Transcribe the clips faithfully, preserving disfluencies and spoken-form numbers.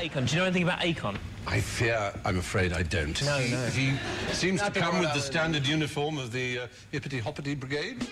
Akon. Do you know anything about Akon? I fear, I'm afraid I don't. No, he, no. He seems to come with the around. standard uniform of the uh, Hippity-Hoppity Brigade.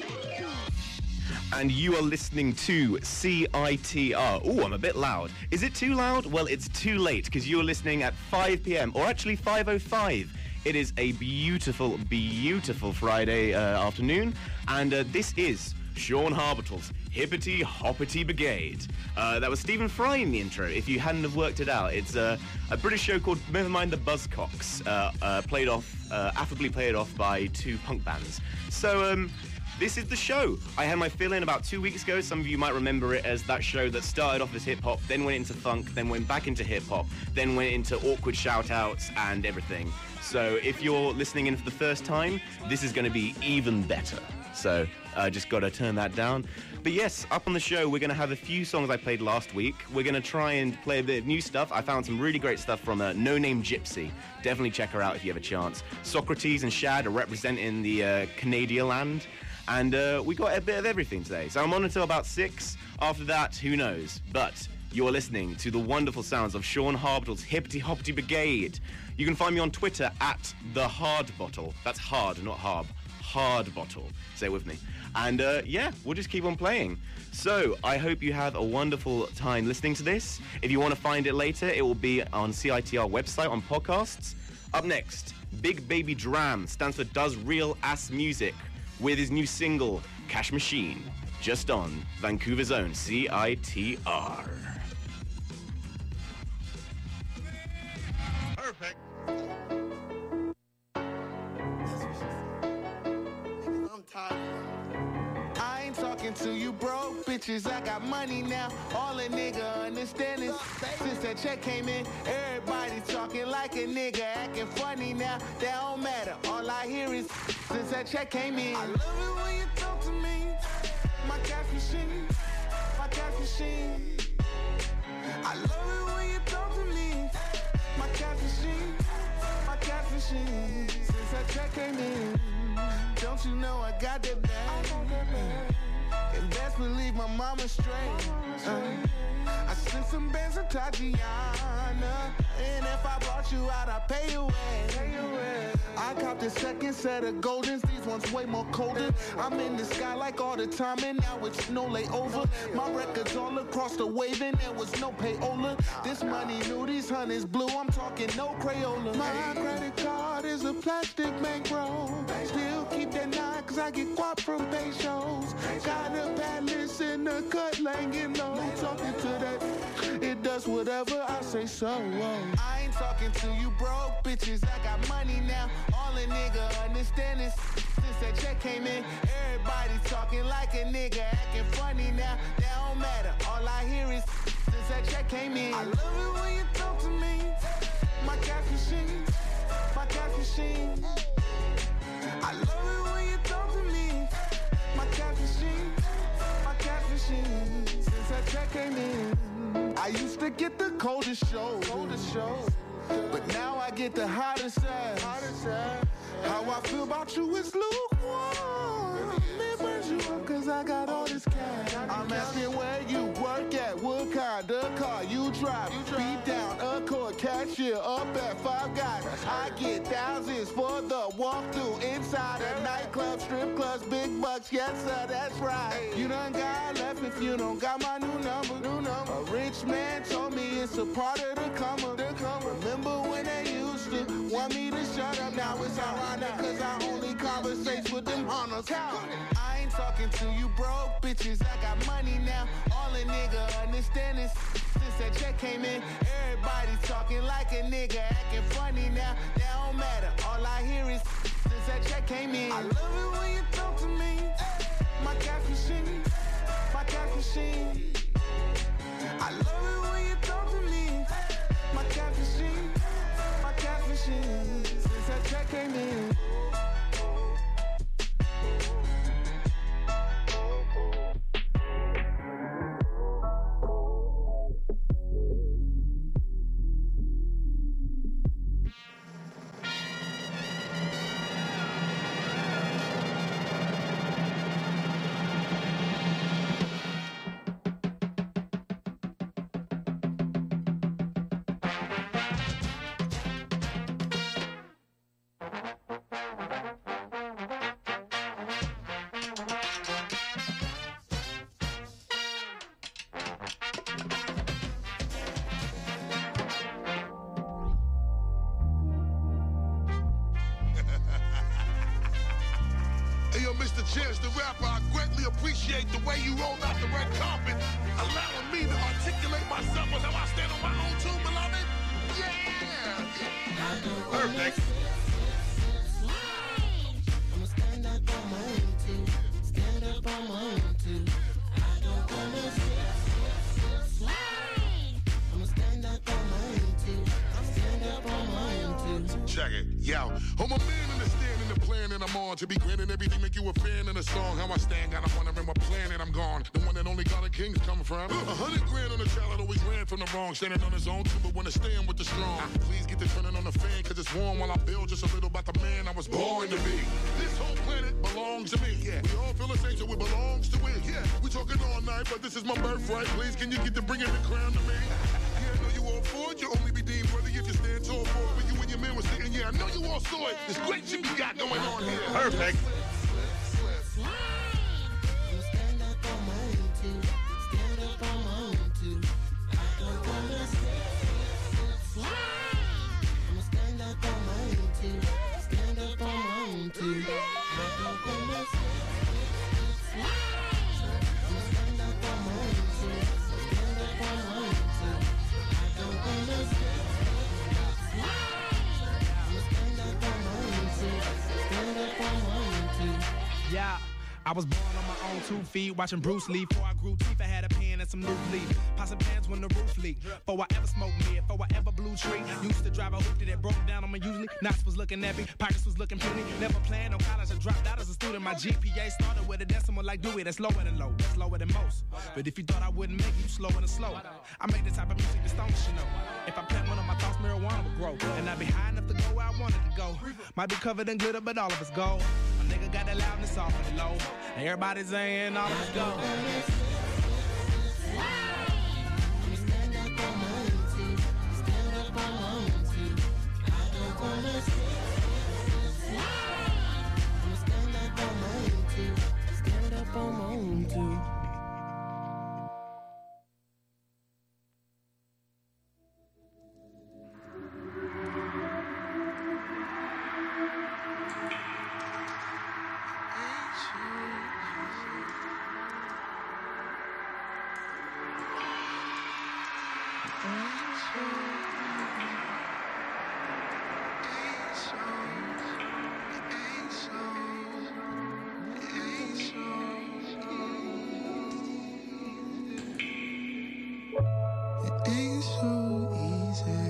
And you are listening to C I T R. Oh, I'm a bit loud. Is it too loud? Well, it's too late because you're listening at five p.m. or actually five oh five. It is a beautiful, beautiful Friday uh, afternoon, and uh, this is Sean Harbital's Hippity Hoppity Brigade. Uh, that was Stephen Fry in the intro, if you hadn't have worked it out. It's uh, a British show called Never Mind the Buzzcocks, uh, uh, played off, uh, affably played off by two punk bands. So, um... this is the show. I had my fill-in about two weeks ago. Some of you might remember it as that show that started off as hip-hop, then went into funk, then went back into hip-hop, then went into awkward shout-outs and everything. So if you're listening in for the first time, this is going to be even better. So I uh, just got to turn that down. But yes, up on the show, we're going to have a few songs I played last week. We're going to try and play a bit of new stuff. I found some really great stuff from uh, No Name Gypsy. Definitely check her out if you have a chance. Socrates and Shad are representing the uh, Canadian land. And uh, we got a bit of everything today. So I'm on until about six. After that, who knows? But you're listening to the wonderful sounds of Sean Harbital's Hippity Hoppity Brigade. You can find me on Twitter at The Hard Bottle. That's hard, not harb. Hard Bottle. Say it with me. And uh, yeah, we'll just keep on playing. So I hope you have a wonderful time listening to this. If you want to find it later, it will be on C I T R website on podcasts. Up next, Big Baby Dram stands for Does Real Ass Music, with his new single, Cash Machine, just on Vancouver's own C I T R. Perfect. I'm tired. I ain't talking to you broke bitches, I got money now. All a nigga understand is since that check came in, everybody talking like a nigga, acting funny now. That don't matter, all I hear is since that check came in. I love it when you talk to me, my cash machine, my cash machine. I love it when you talk to me, my cash machine, my cash machine. Since that check came in, don't you know I got that bag? And best believe my mama's straight. Uh, I sent some bands to Tatiana, and if I brought you out, I pay you away. I copped the second set of Goldens, these ones way more colder. I'm in the sky like all the time, and now it's no layover. My records all across the wave, and there was no payola. This money new, these honeys blue, I'm talking no Crayola. My credit card is a plastic bankroll. Still keep that nine, cause I get guap from pay shows. Got a palace in the cut, laying low. Talking to that, it does whatever I say so. I ain't talking to you broke bitches, I got money now. All a nigga understand is since that check came in, everybody talking like a nigga, acting funny now. That don't matter, all I hear is since that check came in. I love it when you talk to me, my cash machine, my cash machine. I love it when you talk to me, my cash machine, my cash machine. Since that check came in, I used to get the coldest shows, coldest shows. But now I get the hottest ass. How I feel about you is lukewarm. It burns you up cause I got all this cash. I'm asking where you work at, what kind of car you drive. Beat down, Accord, cashier, up at Five Guys. I get thousands for the walkthrough inside a nightclub, strip clubs, big bucks. Yes sir, that's right. You done got left if you don't got my new number. New number. A rich man told me it's a part of the come up. Remember when they used to want me to shut up? Now it's ironic cause I only conversates with them hunters. I ain't talking to you broke bitches, I got money now. All a nigga understand is since that check came in, everybody talking like a nigga, acting funny now. That don't matter, all I hear is since that check came in. I love it when you talk to me, my cash machine, my cash machine. I love it when you talk to me, my cash machine, my cash machine. Since that check came in. the chance to rap, I greatly appreciate the way you rolled out the red carpet, allowing me to articulate myself on how I stand on my own too, beloved. Yeah! Perfect. I'ma stand up on my own too. Stand up on my own too. I don't wanna slide. I'ma stand up on my own too. Stand up on my own too. Check it, yo. I'm a man understanding the plan that I'm on. To be granted everything, make you a fan of the song. How I stand, got a wondering what planet I'm gone. The one that only God and Kings come from. A hundred grand on the child that always ran from the wrong. Standing on his own too, but wanna stand with the strong. Please get the turning on the fan, cause it's warm while I build just a little about the man I was born to be. This whole planet belongs to me. Yeah. We all feel the same, so it belongs to it. Yeah. We talking all night, but this is my birthright. Please, can you get to bringing the crown to me? Yeah, I know you all for it. You only be deemed worthy if you stand tall for it. When you and your man was sitting, yeah, I know you all saw it. This great shit we got going on here. Perfect. I'ma stand up on my own too. Stand up on my own too. I don't wanna slide. I'ma stand up on my own too. Stand up on my own too. I don't wanna slide. I'ma stand up on my own too. Stand up on my own too. I don't wanna slide. I'ma stand up on my own too. Stand up on my own too. Yeah, I was born on my own two feet, watching Bruce Lee. Before I grew teeth, I had a pen and some loose leaf. Possum pants when the roof leaked. Before I ever smoked mid, before I ever blew tree. Used to drive a hoopty that broke down on me usually. Knox was looking at me, pockets was looking puny. Never planned on college, I dropped out as a student. My G P A started with a decimal like Dewey. That's lower than low, that's lower than most. But if you thought I wouldn't make it, you slower than slow. I make the type of music the stoners should know. If I plant one of my thoughts, marijuana would grow. And I'd be high enough to go where I wanted to go. Might be covered in glitter, but all of it's gold. My nigga got that loudness off of the low. And everybody's saying all of it's gold. I'ma stand up on my own too. Stand up on my own too. I don't wanna slide. I'ma stand up on my own too. Stand up on my own too. It ain't so easy.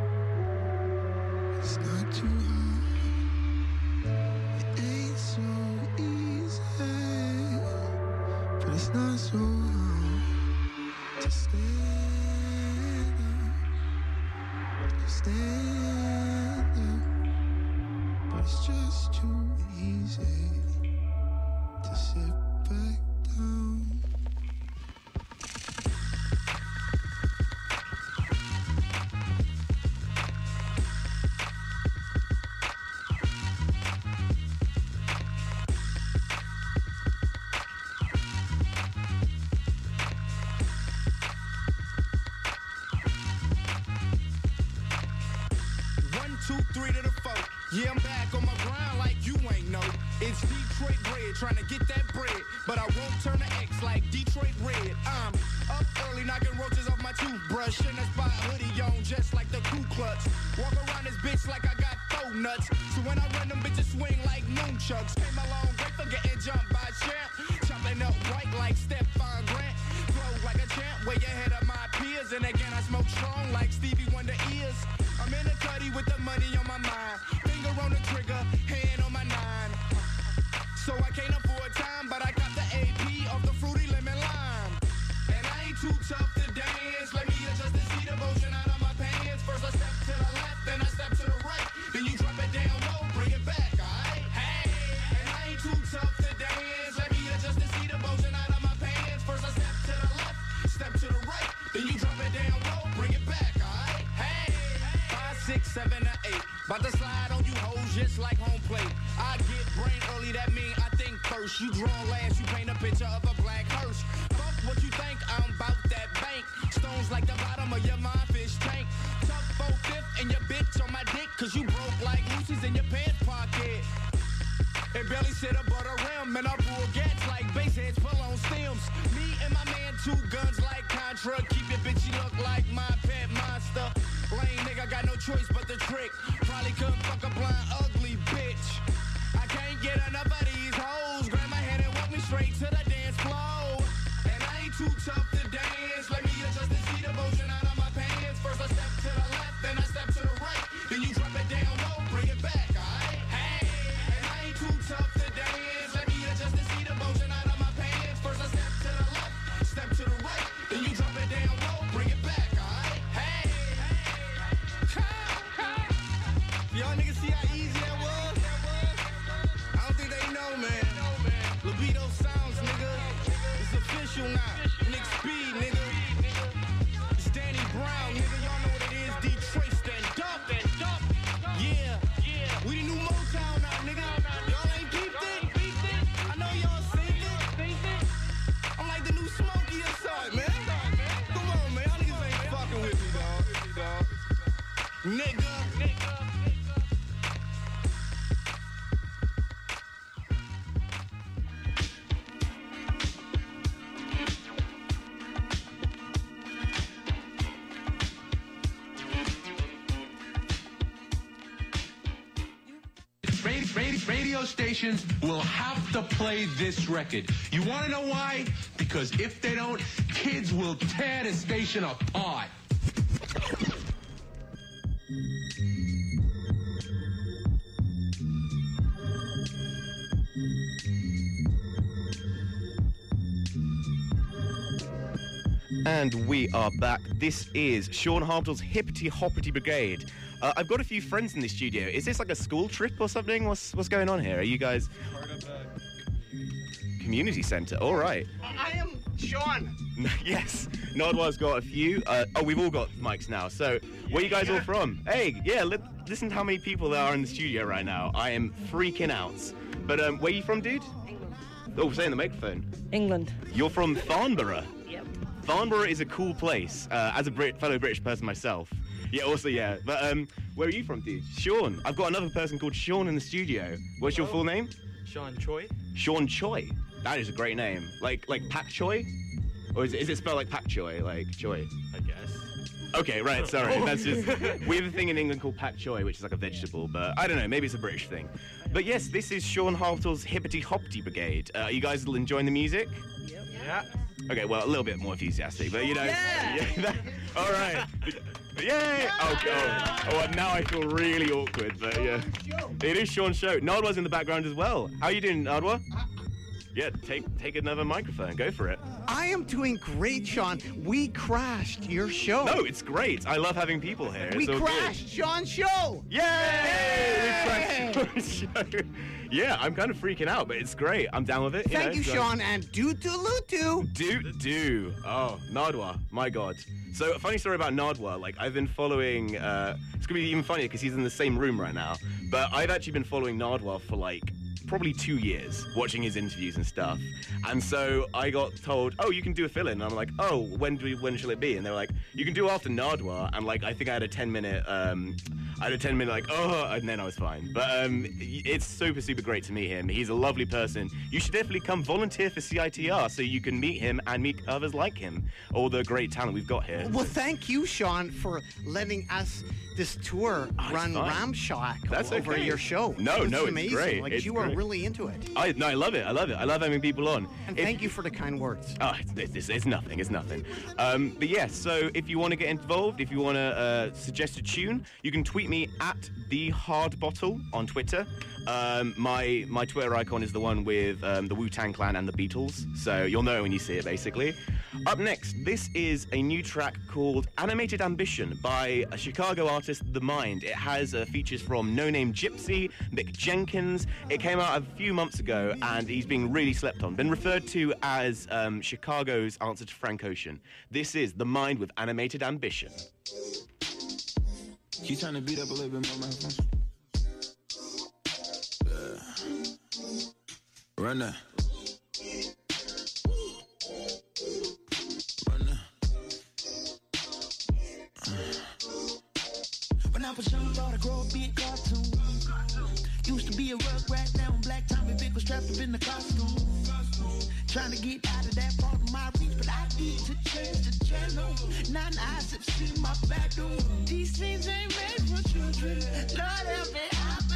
It's not too hard. It ain't so easy, but it's not so hard to stand up, stand up, but it's just too easy to sit back down. Two, three to the four. Yeah, I'm back on my grind like you ain't know. It's Detroit bread, trying to get that bread. But I won't turn to X like Detroit red. I'm up early, knocking roaches off my toothbrush. In a spot hoodie on, just like the Ku Klux. Walk around this bitch like I got four nuts. So when I run them bitches swing like moonchucks. Came along great for getting jumped by champ. Chopping up white like Stephon Grant. Flow like a champ, way ahead of my peers. And again, I smoke strong like Stevie Wonder ears. I'm in a cutty with the money on my mind. Finger on the trigger, hand on my nine. So I can't afford time, but I got the A P off the fruity lemon lime. And I ain't too tough to dance. Let me adjust the seat motion out of my pants. First I step to the left, then I step to the right. Then you drop it down low, bring it back, alright? Hey, and I ain't too tough to dance. Let me adjust the seat motion out of my pants. First I step to the left, step to the right. Then you drop it down low, bring it back, alright? Hey, five, six, seven, or eight. About to slide on you hoes just like home plate. I get brain early, that mean I think first. You draw last, you paint a picture of a black hearse. Fuck what you think, I'm about that bank. Stones like the bottom of your mind fish tank. Tough four-fifth and your bitch on my dick. Cause you broke like Lucy's in your pants pocket. It barely sit above the rim and I colorblind, ugly bitch. I can't get enough of these hoes. Grab my hand and walk me straight to the dance floor. And I ain't too tough to dance. Let me adjust the seat devotion out of my pants. First I step to the left, then I step to the right. Then you drop it down low, bring it back, alright? Hey, and I ain't too tough to dance. Let me adjust the seat devotion out of my pants. First I step to the left, step to the right. Then you drop it down low, bring it back, alright? Hey, y'all niggas see how easy that was? I don't think they know, man. Libido sounds, nigga. It's official now. Nick Speed, nigga. It's Danny Brown, nigga. Y'all know what it is. Detroit, stand up. Yeah. We the new Motown now, nigga. Y'all ain't peeped it? I know y'all seen it. I'm like the new Smokey or something, man. Come on, man. Y'all niggas ain't fucking with me, dog. Nigga. Radio stations will have to play this record. You want to know why? Because if they don't, kids will tear the station apart. And we are back. This is Sean Harple's Hippity Hoppity Brigade. Uh, I've got a few friends in the studio. Is this like a school trip or something? What's what's going on here? Are you guys... Part of the community centre. All right. I am Sean. Yes. Nodwa's got a few. Uh, oh, we've all got mics now. So, where are you guys all from? Hey, yeah, li- listen to how many people there are in the studio right now. I am freaking out. But um, where are you from, dude? England. Oh, say in the microphone. England. You're from Farnborough? Yep. Farnborough is a cool place, uh, as a Brit- fellow British person myself. Yeah, also, yeah. But um, where are you from, dude? Sean. I've got another person called Sean in the studio. What's your full name? Sean Choi. Sean Choi. That is a great name. Like like Pak Choi? Or is it, is it spelled like Pak Choi, like Choi? I guess. Okay, right, sorry. That's just... We have a thing in England called Pak Choi, which is like a vegetable, but I don't know, maybe it's a British thing. But yes, this is Sean Harple's Hippity Hoppity Brigade. Uh, are you guys enjoying the music? Yep. Yeah. Okay, well, a little bit more enthusiastic, but you know... Yeah! yeah that, all right. Yay! Oh, God. Oh, well, now I feel really awkward, but yeah. It is Sean's show. Nardwa's in the background as well. How are you doing, Nardwa? Yeah, take take another microphone. Go for it. I am doing great, Sean. We crashed your show. No, it's great. I love having people here. We It's all crashed Sean's show. Good. Yay! We crashed Sean's show. Yeah, I'm kind of freaking out, but it's great. I'm down with it. Thank know, you, so- Sean, and do do do. Do do. Oh, Nardwa, my God. So, a funny story about Nardwa. Like, I've been following. Uh, it's gonna be even funnier because he's in the same room right now. But I've actually been following Nardwa for like probably two years, watching his interviews and stuff. And so I got told, oh, you can do a fill-in. And I'm like, oh, when do we, when shall it be? And they were like, you can do after Nardwa. And like, I think I had a ten minute. Um, I had a ten minute like, oh, and then I was fine. But um, it's super, super great to meet him. He's a lovely person. You should definitely come volunteer for C I T R so you can meet him and meet others like him. All the great talent we've got here. Well, thank you, Sean, for letting us this tour Oh, it's run fine. ramshack That's over okay. your show. No, It's no, it's amazing. great. Like It's you great. are really into it. I no, I love it. I love it. I love having people on. And If- thank you for the kind words. Oh, it's, it's, it's nothing. It's nothing. Um, but yes, so if you want to get involved, if you want to uh, suggest a tune, you can tweet me at the Hard Bottle on Twitter. Um, my my Twitter icon is the one with um, the Wu-Tang Clan and the Beatles, so you'll know when you see it, basically. Up next, this is a new track called Animated Ambition by a Chicago artist, The Mind. It has uh, features from No Name Gypsy, Mick Jenkins. It came out a few months ago, and he's being really slept on. Been referred to as um, Chicago's answer to Frank Ocean. This is The Mind with Animated Ambition. Can you turn the beat up a little bit more, man? Yeah. Run that. Run that. When I was young, thought I'd grow up be a cartoon. Used to be a rugrat, now I'm Black Tommy Vick was strapped up in the costume. Trying to get out of that part of my reach, but I need to change the channel. Nine eyes have seen my back door. These things ain't made for children. Lord help me, I've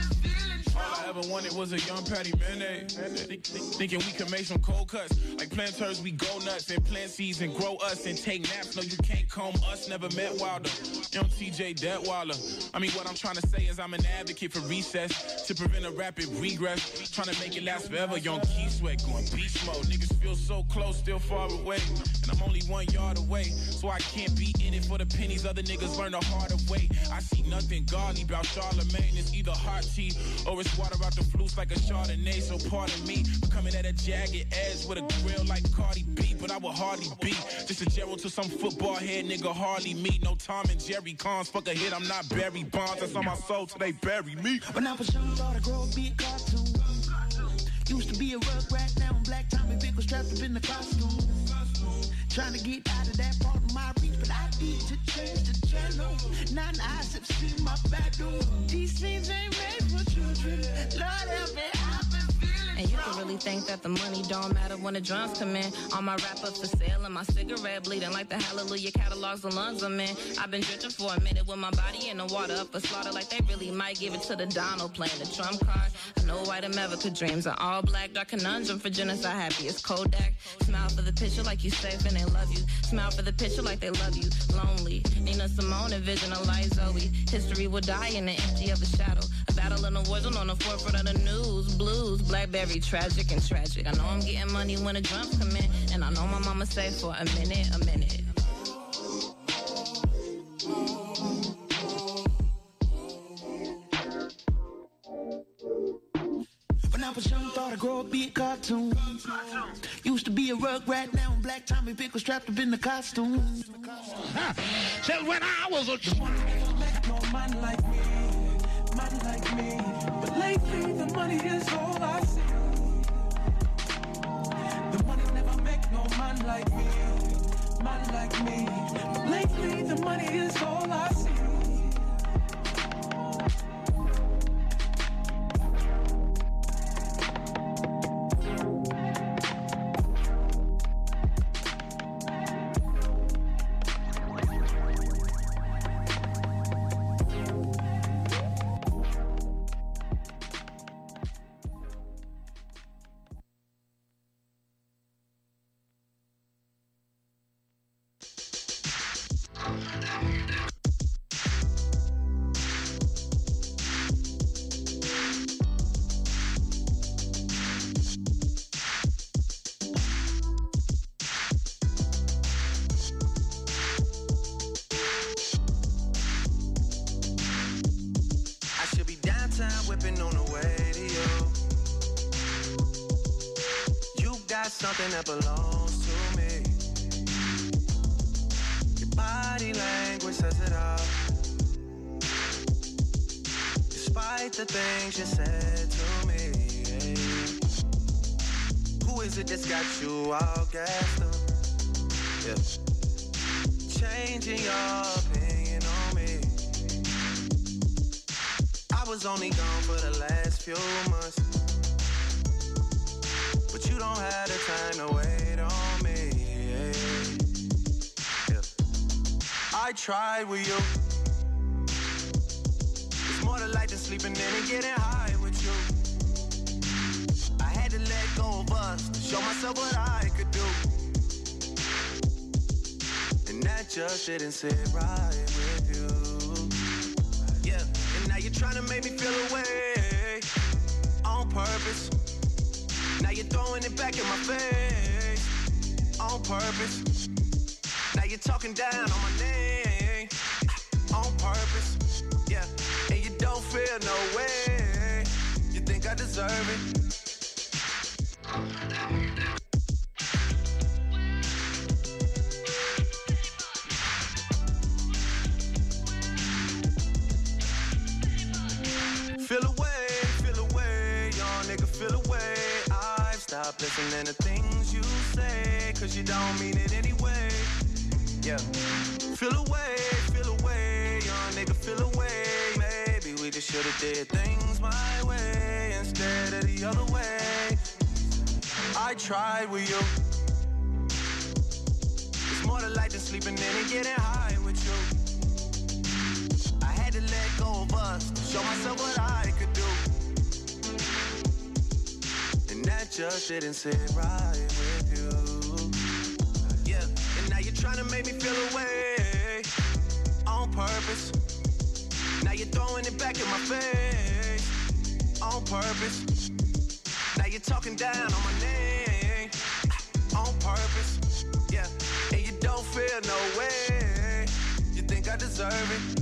ever wanted was a young Patty Mayonnaise. Think, think, thinking we could make some cold cuts. Like planters, we go nuts and plant seeds and grow us and take naps. No, you can't comb us, never met Wilder. Young T J Detweiler. I mean, what I'm trying to say is I'm an advocate for recess to prevent a rapid regress. Trying to make it last forever. Young Key Sweat going beast mode. Niggas feel so close, still far away. And I'm only one yard away, so I can't be in it for the pennies. Other niggas learn the harder way. I see nothing godly about Charlemagne. It's either hot tea or it's water out the flutes like a Chardonnay. So pardon me for coming at a jagged edge with a grill like Cardi B, but I would hardly be just a Gerald to some football head nigga hardly me. No Tom and Jerry Cons, fuck a hit, I'm not Barry Bonds. That's on my soul till they bury me. When I was young, thought I grow up be a cartoon. Used to be a rugrat, now I'm Black Tommy Pickle strapped up in the costume. Trying to get out of that part of my reach, but I need to change the channel. Nine eyes have seen my back door. These things ain't made for children. Lord help me, I've been feeling. And you can really think that the money don't matter when the drums come in. All my rap up for sale and my cigarette bleeding like the Hallelujah catalogs the lungs I'm in. I've been drifting for a minute with my body in the water up for slaughter like they really might give it to the Donald playing the trump card. I know white America dreams are all black. Dark conundrum for genocide happy as Kodak. Smile for the picture like you safe and they love you. Smile for the picture like they love you. Lonely. Nina Simone and Vision of Light Zoe. History will die in the empty of a shadow. A battle in a war zone on the forefront of the news. Blues, Blackberry, tragic and tragic. I know I'm getting money when the drums come in. And I know my mama say for a minute, a minute. When I was young, thought I'd grow up be a cartoon. Used to be a rugrat, now I'm Black Tommy Pickle strapped up in the costume. Said when I was a child, no man like me, man like me. But lately the money is all I see. The money never make no man like me, man like me. But lately the money is all I see. Something that belongs to me. Your body language says it all. Despite the things you said to me, who is it that's got you all gassed up? Yeah. Changing your opinion on me. I was only gone for the last few months, but you don't have the time to wait on me. Yeah. I tried with you. It's more to life than sleeping in and getting high with you. I had to let go of us to show myself what I could do. And that just didn't sit right with you. Yeah, and now you're trying to make me feel away on purpose. Now you're throwing it back in my face on purpose. Now you're talking down on my name on purpose. Yeah, and you don't feel no way. You think I deserve it? Feel away, feel away, young nigga, feel away. I've stopped listening to things you say, cause you don't mean it anyway. Yeah. Feel away, feel away, young nigga, feel away. Maybe we just should've did things my way instead of the other way. I tried with you. It's more to life than sleeping in and getting high with you. I had to let go of us to show myself what I could do. just didn't sit right with you. Yeah, and now you're trying to make me feel away on purpose. Now you're throwing it back in my face on purpose. Now you're talking down on my name on purpose. Yeah, and you don't feel no way. You think I deserve it?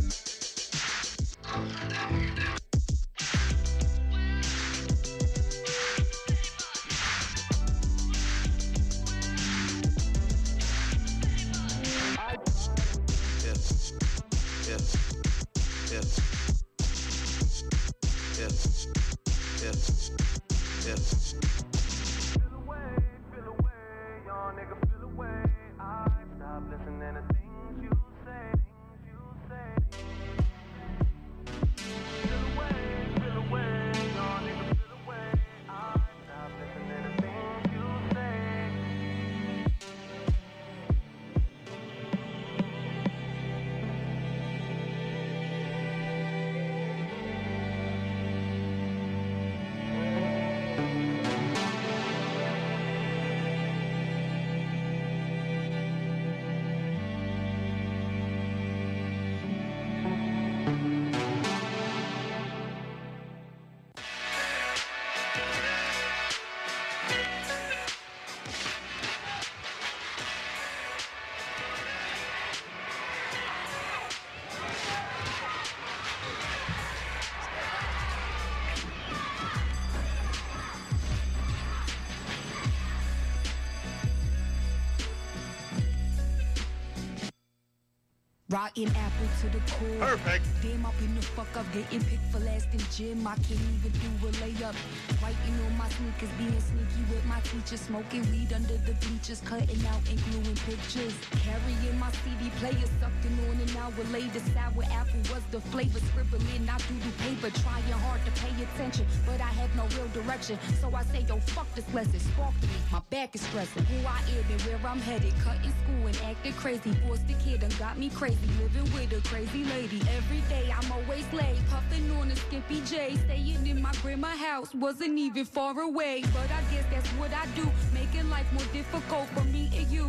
Rotten apple to the core. Perfect. Damn, up in the fuck up, getting picked for last in gym. I can't even do a layup. Writing on my sneakers, being sneaky with my teacher, smoking weed under the bleachers, cutting out and gluing pictures. Carrying my C D player, sucking on an hour later. Sour apple was the flavor, scribbling out through the paper, trying hard to pay attention, but I have no real direction. So I say, yo, fuck this lesson. Spark to me, my back is stressing. Who I am and where I'm headed, cutting school and acting crazy. Forced the kid and got me crazy. Living with a crazy lady. Every day I'm always late, puffing on a skimpy J. Staying in my grandma's house, wasn't even far away. But I guess that's what I do, making life more difficult for me and you.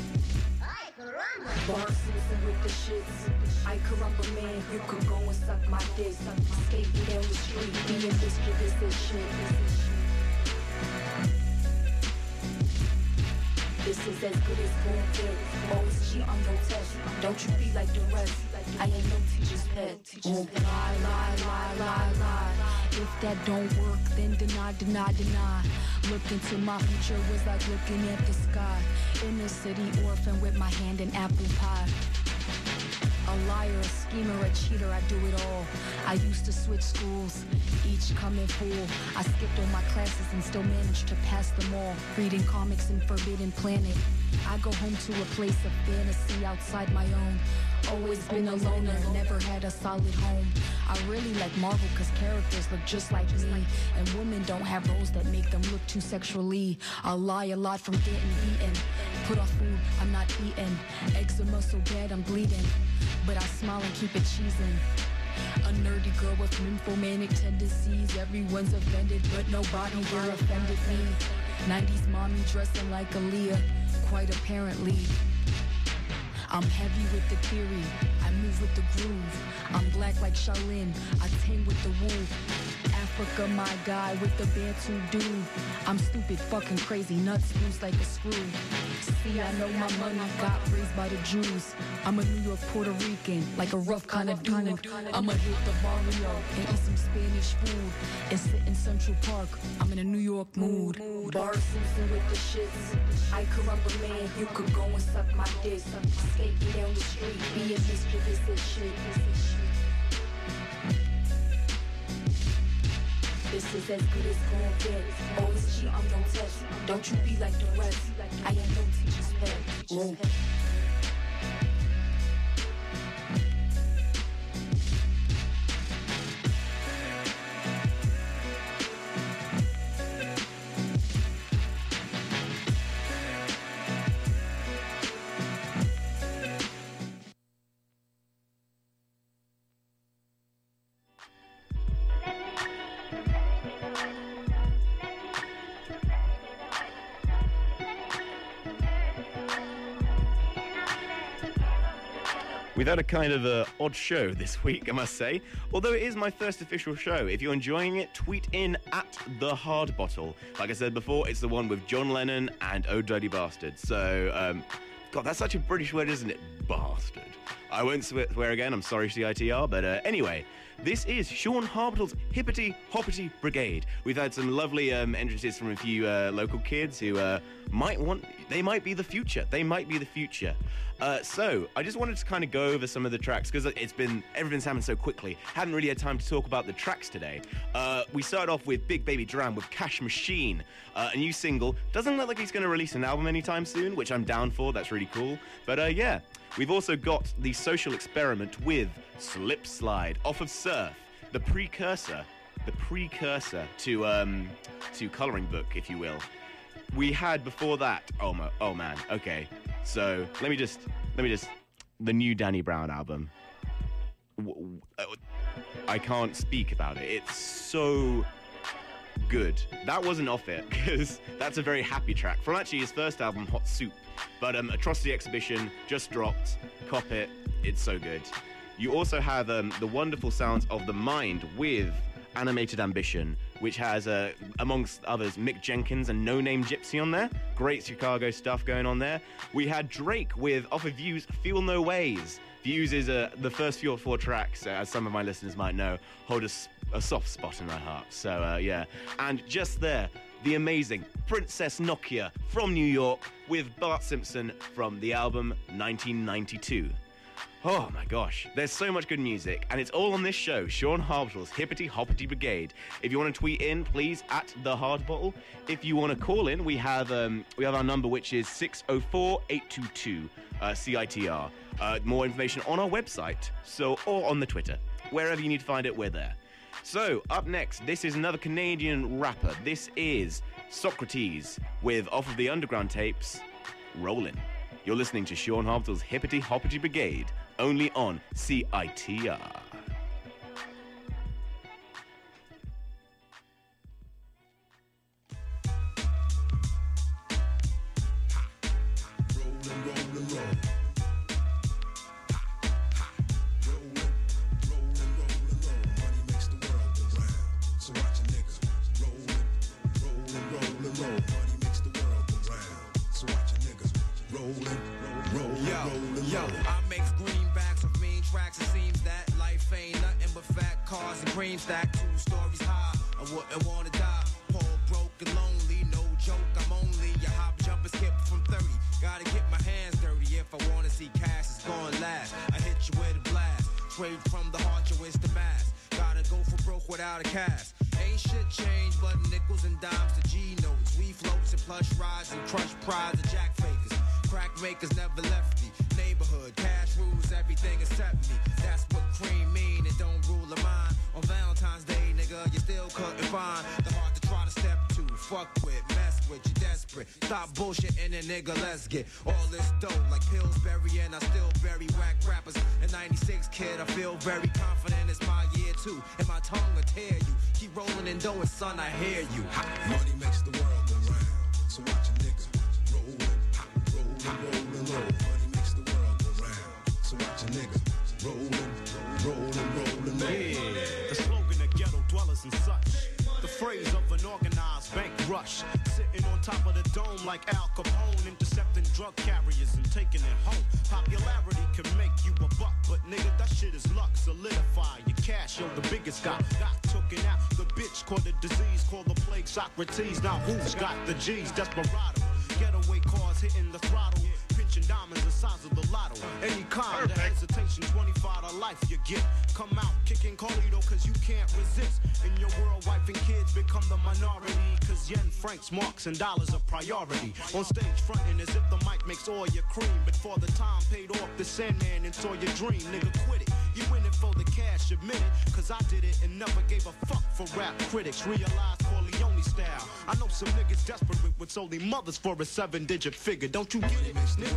Bar Simpson with the shits. I caramba man, you could go and suck my dick. Skating down the street, being mischievous and shit. This is as good as gon' get. Always cheat on your test. Don't you be like the rest. I ain't no teacher's pet. Oh, lie, lie, lie, lie, lie. If that don't work, then deny, deny, deny. Look into my future was like looking at the sky. In the city, orphan with my hand in apple pie. A liar, a schemer, a cheater, I do it all. I used to switch schools, each coming full. I skipped all my classes and still managed to pass them all. Reading comics in Forbidden Planet. I go home to a place of fantasy outside my own. Always been a loner, never had a solid home. I really like Marvel cause characters look just like me. And women don't have roles that make them look too sexually. I lie a lot from getting beaten. Put off food, I'm not eating. Eczema so bad I'm bleeding. But I smile and keep it cheesing. A nerdy girl with nymphomanic tendencies. Everyone's offended, but nobody here offended me. nineties mommy dressing like Aaliyah, quite apparently. I'm heavy with the theory, I move with the groove. I'm black like Shaolin, I tame with the wolf. Africa, my guy with the Bantu dude. I'm stupid, fucking crazy, nuts loose like a screw. See, I know my money got raised by the Jews. I'm a New York Puerto Rican, like a rough kind of dude. I'ma hit the barrio and eat some Spanish food and sit in Central Park. I'm in a New York mood. Bar Simpson with the shits. I caramba man, you could go and suck my dick. Skating down the street, being mischievous and shit. This is as good as gon' get. Always cheat on your test. Don't you be like the rest. I ain't no teacher's pet. Ooh. We've had a kind of uh, odd show this week, I must say. Although it is my first official show. If you're enjoying it, tweet in at The Hard Bottle. Like I said before, it's the one with John Lennon and Oh Dirty Bastard. So, um, God, that's such a British word, isn't it? Bastard. I won't swear again, I'm sorry, C I T R, but uh, anyway, this is Sean Harbottle's Hippity Hoppity Brigade. We've had some lovely um, entrances from a few uh, local kids who uh, might want, they might be the future, they might be the future. Uh, so, I just wanted to kind of go over some of the tracks, because it's been, everything's happened so quickly, hadn't really had time to talk about the tracks today. Uh, we started off with Big Baby Dram with Cash Machine, uh, a new single. Doesn't look like he's going to release an album anytime soon, which I'm down for, that's really cool. But uh, yeah, we've also got The Social Experiment with Slip Slide off of Surf, the precursor, the precursor to, um, to Colouring Book, if you will. We had before that, oh, my, oh man, okay. So let me just, let me just, the new Danny Brown album. I can't speak about it. It's so good. That wasn't off it, because that's a very happy track from actually his first album, Hot Soup. But um, Atrocity Exhibition just dropped. Cop it. It's so good. You also have um, the wonderful sounds of The Mind with Animated Ambition, which has, uh, amongst others, Mick Jenkins and No Name Gypsy on there. Great Chicago stuff going on there. We had Drake with, off of Views, Feel No Ways. Views is uh, the first few or four tracks, uh, as some of my listeners might know, hold a, a soft spot in my heart. So, uh, yeah. And just there, the amazing Princess Nokia from New York with Bart Simpson from the album nineteen ninety-two. Oh my gosh, there's so much good music, and it's all on this show, Sean Harbottle's Hippity Hoppity Brigade. If you want to tweet in, please, at The Hard Bottle. If you want to call in, we have um, we have our number, which is six oh four, eight two two, C I T R. Uh, more information on our website, so or on the Twitter. Wherever you need to find it, we're there. So, up next, this is another Canadian rapper. This is Socrates with, off of the Underground tapes, Rollin'. You're listening to Sean Harbottle's Hippity Hoppity Brigade, only on C I T R. Stack two stories high, I wouldn't wanna die. Poor, broke, and lonely, no joke, I'm only a hop, jump, and skip from thirty. Gotta get my hands dirty if I wanna see cash, it's going last. I hit you with a blast, straight from the heart, you it's the mass. Gotta go for broke without a cast. Ain't shit changed, but nickels and dimes to G notes. We floats and plush rides and crush prides of jack fakers. Crack makers never left me. Neighborhood, cash rules, everything except me. That's what cream mean, it don't rule a mind. On Valentine's Day, nigga, you still couldn't find the heart to try to step to. Fuck with, mess with, you desperate. Stop bullshitting and nigga, let's get all this dough like Pillsbury, and I still bury whack rappers. In ninety-six, kid, I feel very confident it's my year too. And my tongue will tear you. Keep rolling and doing, son, I hear you. Ha. Money makes the world go round, so watch a nigga rollin', rollin', rollin', rollin'. Money makes the world go round, so watch a nigga rollin', rollin', rollin', rollin'. Yeah. The slogan of ghetto dwellers and such. The phrase of an organized bank rush. Sitting on top of the dome like Al Capone, intercepting drug carriers and taking it home. Popularity can make you a buck, but nigga, that shit is luck. Solidify your cash, yo, the biggest guy got taken out. The bitch called the disease, called the plague Socrates. Now who's got the G's? Desperado. Getaway cars hitting the throttle. Pinching diamonds the size of the lotto. Any kind of hesitation, twenty-five to life you get. Come out kicking Carlito cause you can't resist. In your world, wife and kids become the minority. Cause yen, francs, marks, and dollars are priority. On stage fronting as if the mic makes all your cream. But for the time paid off the Sandman and saw your dream, nigga, quit it. You in it for the cash, admit it. Cause I did it and never gave a fuck for rap critics. Realized Corleone style. I know some niggas desperate with only mothers for a seven digit figure. Don't you get it, nigga?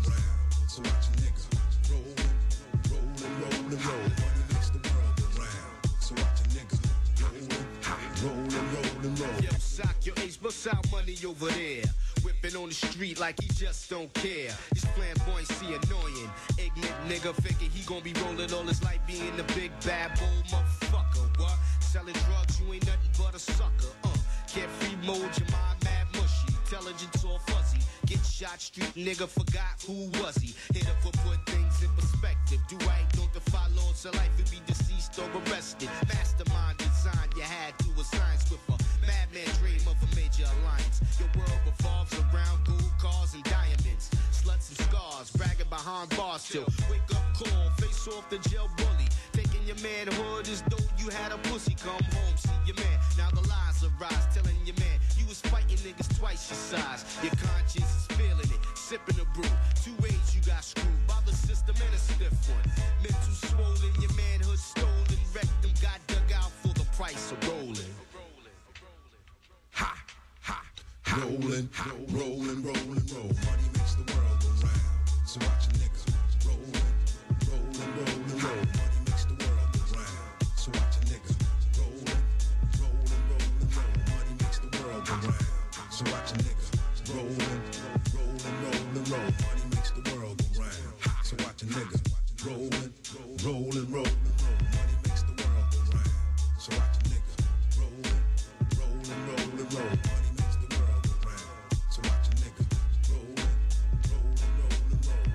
So watch a nigga rollin', rollin', rollin', rollin'. Money makes the world go round, so watch a nigga rollin', rollin', rollin', rollin'. Yo, sock your ace, bust out money over there. whipping on the street like he just don't care. His flamboyancy annoying. Ignorant nigga figure he gon' be rolling all his life being the big bad bold motherfucker. What? Selling drugs, you ain't nothing but a sucker. Uh, carefree mode, your mind mad mushy. Intelligence all fuzzy. Get shot, street nigga forgot who was he. Hit up for put things in perspective. Do right, don't defy laws of life and be deceased or arrested. Mastermind design, you had to assign with a madman dream of a major alliance. Your world revolves around gold cars and diamonds. Sluts and scars, bragging behind bars till wake up call, face off the jail bully. Taking your manhood as though you had a pussy. Come home, see your man. Now the lies arise, telling your man you was fighting niggas twice your size. Your conscience is feeling it, sipping the brew. Two ways you got screwed by the system and a stiff one. Mental swollen, your manhood stolen. Rectum got dug out for the price of rolling. Ha, ha, ha. Rolling, rolling, rolling, roll. Money makes the world go round. So watch a nigga. Rolling, rolling, rolling, roll. Money makes the world go round. So watch a nigga. Rolling, rolling, rolling, roll. Money makes the world go round. So watch a nigga. Rolling, rolling, rolling, roll. Money makes the world go round. So watch a nigga. Rolling, rolling, rolling, roll. Money makes the world go round. So watch a nigga. Rolling, rolling, rolling, roll. Money makes the world go round. So watch a nigga. Rolling, rolling, rolling, roll.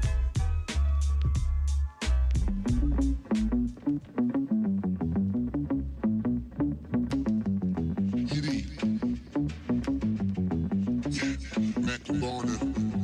Hit it. Yeah, Mac Barner.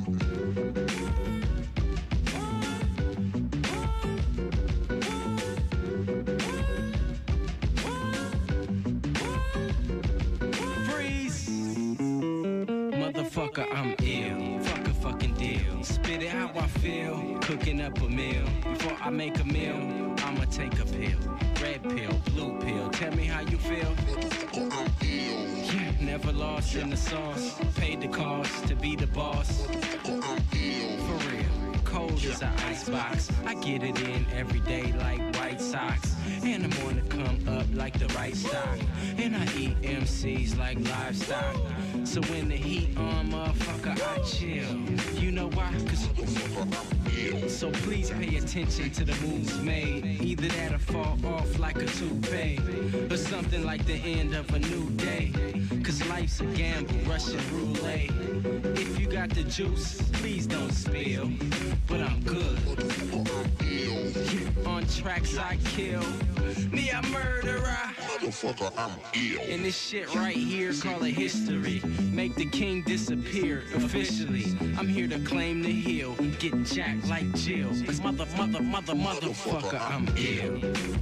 Motherfucker, I'm ill. Fuck a fucking deal. Spit it how I feel. Cooking up a meal. Before I make a meal, I'ma take a pill. Red pill, blue pill. Tell me how you feel. Yeah, never lost in the sauce. Paid the cost to be the boss. For real. Cold as an icebox. I get it in every day like White Sox. And I'm on to come up like the right stock. And I eat M Cs like livestock. So when the heat on, motherfucker, I chill. You know why? Cause so please pay attention to the moves made. Either that or fall off like a toupee, or something like the end of a new day. Cause life's a gamble, Russian roulette. If you got the juice, please don't spill. But I'm good. On tracks I kill. Me a murderer. Motherfucker, I'm ill. And this shit right here, call it history. Make the king disappear officially. I'm here to claim the hill. Get jacked like Jill. Mother, mother, mother, motherfucker, I'm ill.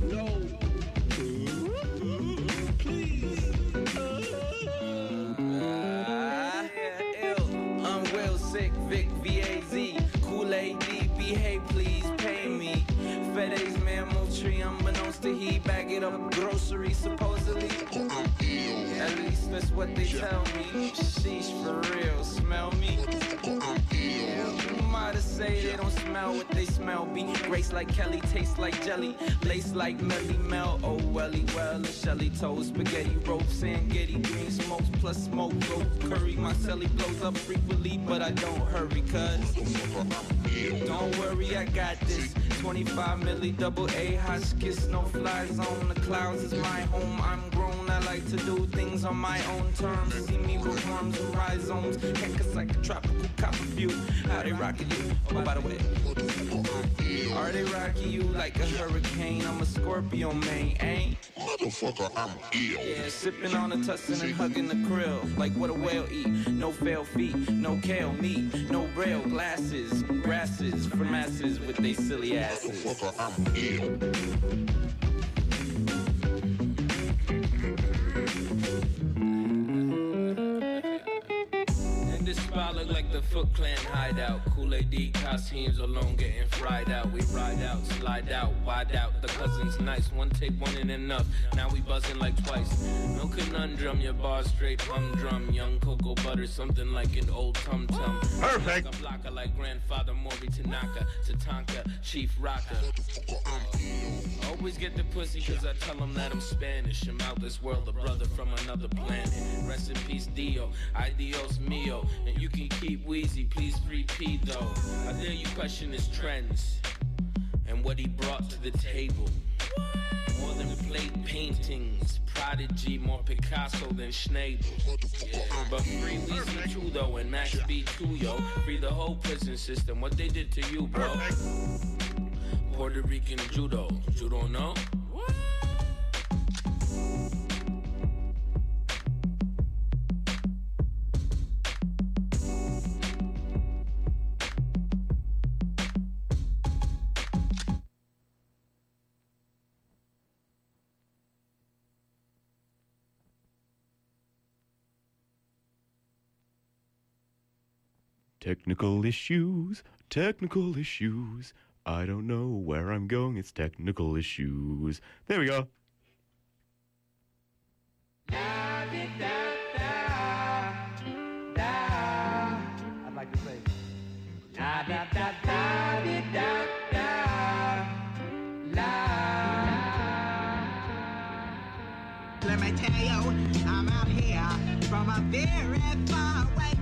I'm well sick, Vic V A Z. Kool-Aid D B, hey, please pay me. FedEx mammal tree, unbeknownst to he bag it up groceries supposedly. At least that's what they tell me. Sheesh, for real, smell me. Who am I to say they don't smell what they smell? Be grace like Kelly, taste like jelly, lace like Melly Mel. Oh welly well, a Shelly toast, spaghetti ropes and getty green smokes plus smoke goat curry. My celly blows up frequently, but I don't hurry, cuz don't worry, I got this. twenty-five milli, double A, Hotchkiss, no fly zone. The clouds is my home. I'm grown. I like to do things on my own terms. See me with worms and rhizomes. Cactus like a tropical copper view. How they rockin' you? Oh, by the way, are they rocking you like a hurricane? I'm a Scorpio, man, ain't? Motherfucker, I'm ill. Yeah, sipping on a tussin and hugging the krill. Like what a whale eat. No fail feet, no kale meat, no braille glasses, grasses for masses with they silly asses. Motherfucker, I'm ill. And this spot look like the Foot Clan hideout. Kool-Aid costumes alone getting fried out. We ride out, slide out, wide out. The cousin's nice, one take, one ain't enough. Now we buzzing like twice. No conundrum, your bar straight humdrum. Young cocoa butter, something like an old tum tum. Perfect. Like a blocker like grandfather Maury Tanaka, Tatanka, Chief Rocker. Always get the pussy cause I tell them that I'm Spanish. I'm out this world, a brother from another planet. Rest in peace, Dio, Adios mio. And you can keep Wheezy, please free P though. I dare you question his trends and what he brought to the table. More than plate paintings, Prodigy, more Picasso than Schnabel. Yeah. But free Weezy too though, and Max B too, yo. Free the whole prison system, what they did to you, bro. Puerto Rican judo, you don't know? Technical issues, technical issues. I don't know where I'm going, it's technical issues. There we go. I'd like to say. Da da da da da da da la. Let me tell you, I'm out here from a very far away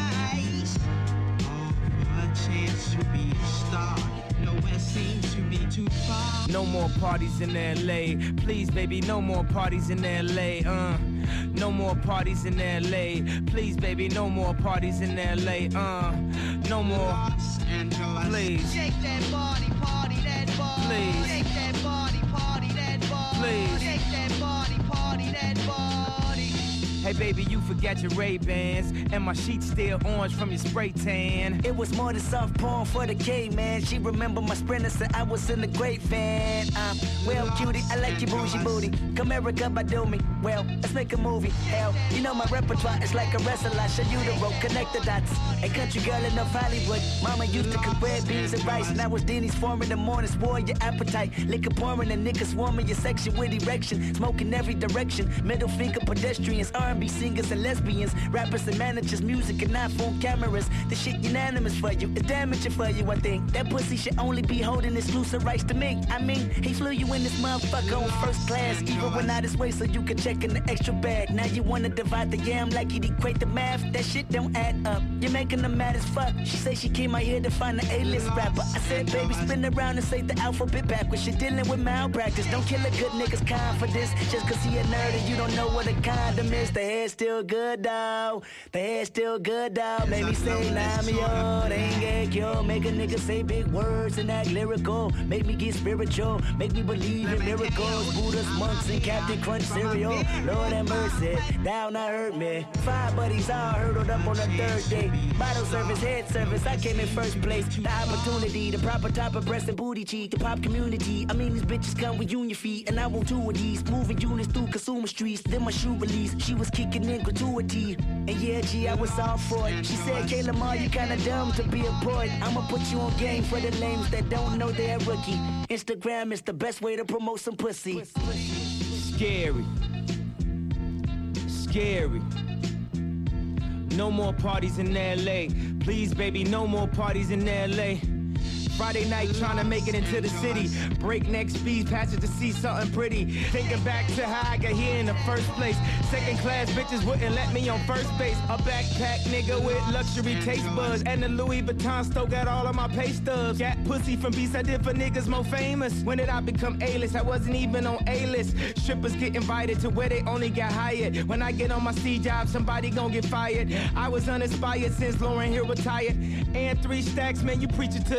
place. Oh, for a chance to be a star. Nowhere seems to be too far. No more parties in L A. Please, baby, no more parties in L A. Uh, no more parties in L A. Please, baby, no more parties in L A. Uh, no more. Los Angeles. Please. Shake that body, party that body. Please. Shake that body, party that body. Please. Shake that body, party that body. Hey baby, you forgot your Ray-Bans, and my sheets still orange from your spray tan. It was more than soft porn for the K-man. She remember my sprinter, said I was in the great fan. Um, well, cutie, I like your bougie booty. Come here, by do me. Well, let's make a movie. Hell, you know my repertoire is like a wrestler. I show you the rope, connect the dots. A country girl in North Hollywood. Mama used to cook red beans and rice. Now it's Denny's form in the morning, spoil your appetite. Liquor pouring and niggas swarming your section with erection. Smoking every direction. Middle finger pedestrians, R and B singers and lesbians, rappers and managers, music and iPhone cameras. The shit unanimous for you, it's damaging for you, I think. That pussy should only be holding exclusive rights to me. I mean, he flew you in this motherfucker on first class, even when out his way so you could check in the extra bag. Now you wanna divide the yam like you'd equate the math? That shit don't add up. You're making them mad as fuck. She say she came out here to find an A-list rapper. I said, baby, spin around and say the alphabet backwards. You're dealing with malpractice. Don't kill a good nigga's confidence just cause he a nerd and you don't know what a condom is. The hair's still good, dawg. The hair's still good, dawg. Make me say, Lamio, they ain't get cured. Make a nigga say big words and act lyrical. Make me get spiritual. Make me believe in miracles. Buddhas, monks, and Captain Crunch cereal. Lord have mercy, thou not hurt me. Five buddies all hurdled up on the third day. Bottle service, head service, I came in first place. The opportunity, the proper type of breast and booty cheek. The pop community, I mean these bitches come with union feet. And I want two of these, moving units through consumer streets. Then my shoe release, she was kicking in gratuity. And yeah, G, I was all for it. She said, Kayla Ma, you kinda dumb to be a poet. I'ma put you on game for the lames that don't know they're a rookie. Instagram is the best way to promote some pussy. Scary. Scary. No more parties in L A. Please, baby, no more parties in L A. Friday night trying to make it into the city. Breakneck speed, passage to see something pretty. Thinking back to how I got here in the first place. Second class bitches wouldn't let me on first base. A backpack nigga with luxury taste buds. And the Louis Vuitton store got all of my pay stubs. Got pussy from beats I did for niggas more famous. When did I become A-list? I wasn't even on A-list. Strippers get invited to where they only got hired. When I get on my C job, somebody gon' get fired. I was uninspired since Lauren Hill retired. And three stacks, man, you preaching to the choir.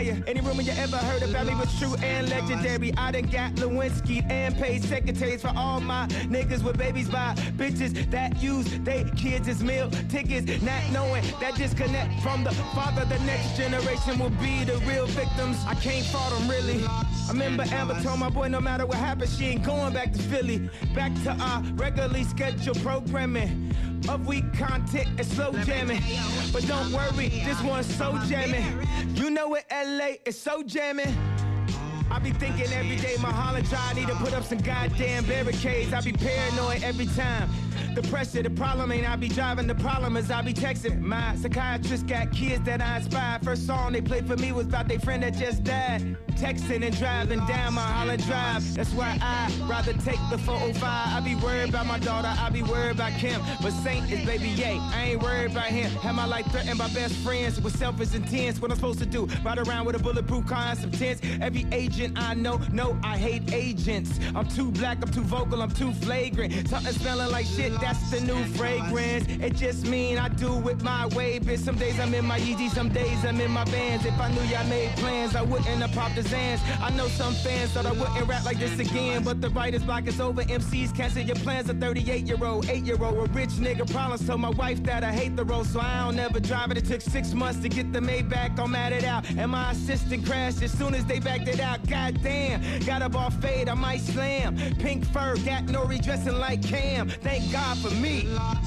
you. Any rumor you ever heard about me was true and legendary. I done got Lewinsky and paid secretaries for all my niggas with babies by bitches that use they kids as meal tickets, not knowing that disconnect from the father. The next generation will be the real victims. I can't fault them really. I remember Amber told my boy no matter what happens, she ain't going back to Philly. Back to our regularly scheduled programming of weak content and slow jamming. But don't worry, this one's so jamming. You know what L A is so jamming. I be thinking every day my Holland Drive need to put up some goddamn barricades. I be paranoid every time. The pressure, the problem ain't I be driving. The problem is I be texting. My psychiatrist got kids that I inspired. First song they played for me was about their friend that just died. Texting and driving down my Holland Drive. That's why I rather take the four oh five. I be worried about my daughter, I be worried about Kim. But Saint is baby yay, I ain't worried about him. Have my life threatened by best friends with selfish intents. What I'm supposed to do, ride around with a bulletproof car and some tents. Every agent I know, no, I hate agents. I'm too black, I'm too vocal, I'm too flagrant. Something smelling like shit, that's the new fragrance. It just mean I do it my way, bitch. Some days I'm in my Yeezy, some days I'm in my Vans. If I knew y'all made plans, I wouldn't have popped the Zans. I know some fans thought I wouldn't rap like this again, but the writer's block is over. M Cs cancel your plans. A thirty-eight-year-old, eight-year-old, a rich nigga problems. Told my wife that I hate the road, so I don't ever drive it. It took six months to get the Maybach, I'm at it out. And my assistant crashed as soon as they backed it out. God damn, got a ball fade, I might slam. Pink fur, got Nori dressing like Cam. Thank God for me.